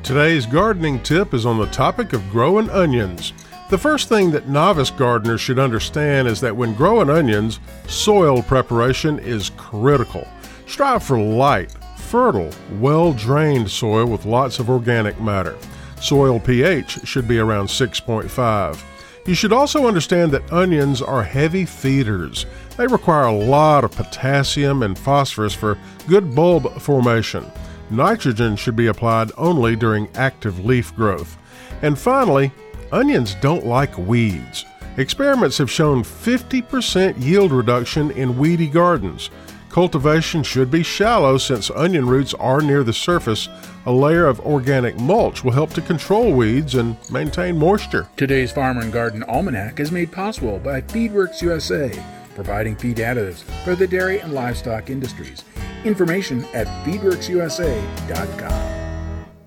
Today's gardening tip is on the topic of growing onions. The first thing that novice gardeners should understand is that when growing onions, soil preparation is critical. Strive for light, fertile, well-drained soil with lots of organic matter. Soil pH should be around 6.5. You should also understand that onions are heavy feeders. They require a lot of potassium and phosphorus for good bulb formation. Nitrogen should be applied only during active leaf growth. And finally, onions don't like weeds. Experiments have shown 50% yield reduction in weedy gardens. Cultivation should be shallow since onion roots are near the surface. A layer of organic mulch will help to control weeds and maintain moisture. Today's Farmer and Garden Almanac is made possible by Feedworks USA, providing feed additives for the dairy and livestock industries. Information at feedworksusa.com.